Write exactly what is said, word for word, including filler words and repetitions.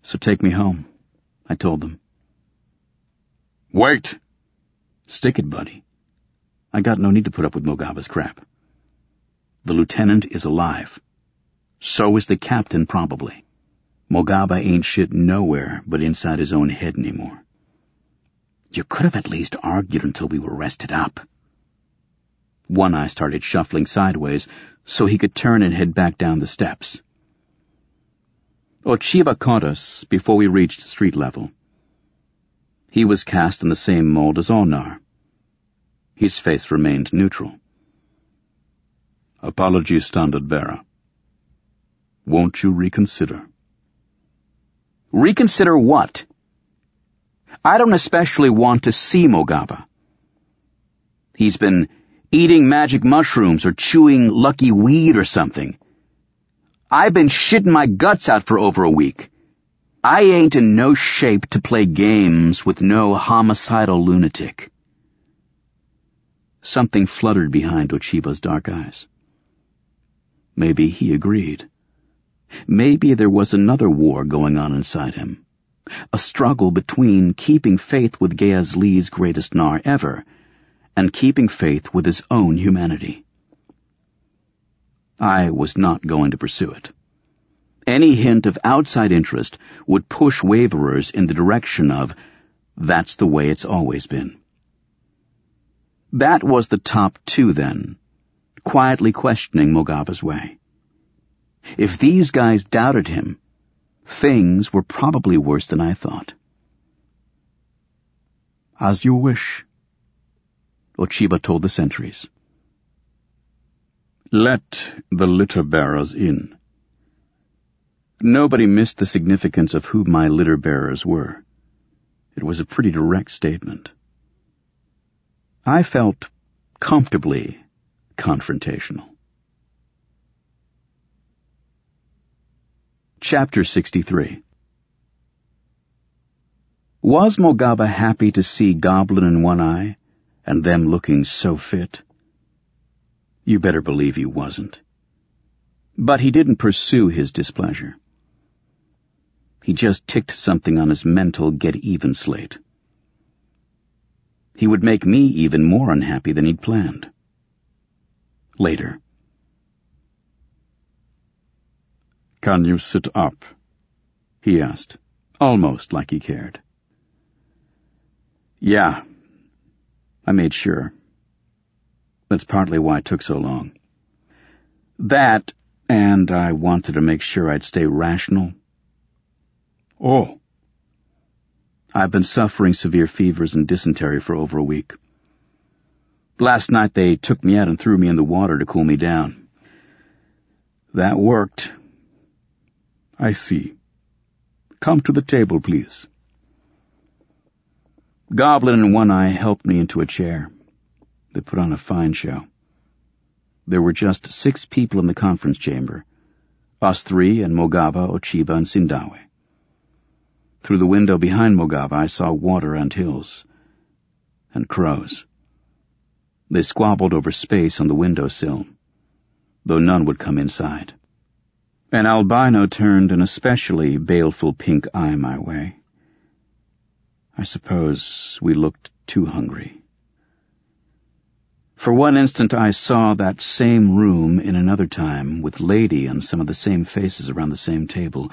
So take me home, I told them. Wait! Stick it, buddy. I got no need to put up with Mogaba's crap. The lieutenant is alive. So is the captain, probably. Mogaba ain't shit nowhere but inside his own head anymore. You could have at least argued until we were rested up. One Eye started shuffling sideways so he could turn and head back down the steps. Ochiba caught us before we reached street level. He was cast in the same mold as Onar. His face remained neutral. Apologies, Standard Bearer. Won't you reconsider? Reconsider what? I don't especially want to see Mogaba. He's been eating magic mushrooms or chewing lucky weed or something. I've been shitting my guts out for over a week. I ain't in no shape to play games with no homicidal lunatic. Something fluttered behind Ochiba's dark eyes. Maybe he agreed. Maybe there was another war going on inside him. A struggle between keeping faith with Geas Lee's greatest Nar ever and keeping faith with his own humanity. I was not going to pursue it. Any hint of outside interest would push waverers in the direction of, that's the way it's always been. That was the top two then, quietly questioning Mogaba's way. If these guys doubted him, things were probably worse than I thought. As you wish, Ochiba told the sentries. Let the litter-bearers in. Nobody missed the significance of who my litter-bearers were. It was a pretty direct statement. I felt comfortably confrontational. Chapter sixty-three. Was Mogaba happy to see Goblin and One Eye, and them looking so fit? You better believe he wasn't. But he didn't pursue his displeasure. He just ticked something on his mental get-even slate. He would make me even more unhappy than he'd planned. Later. Can you sit up? He asked, almost like he cared. Yeah, I made sure. That's partly why it took so long. That, and I wanted to make sure I'd stay rational. Oh. I've been suffering severe fevers and dysentery for over a week. Last night they took me out and threw me in the water to cool me down. That worked. I see. Come to the table, please. Goblin and One Eye helped me into a chair. They put on a fine show. There were just six people in the conference chamber. Us three and Mogaba, Ochiba, and Sindawe. Through the window behind Mogaba I saw water and hills. And crows. They squabbled over space on the windowsill, though none would come inside. An albino turned an especially baleful pink eye my way. I suppose we looked too hungry. For one instant I saw that same room in another time, with Lady and some of the same faces around the same table,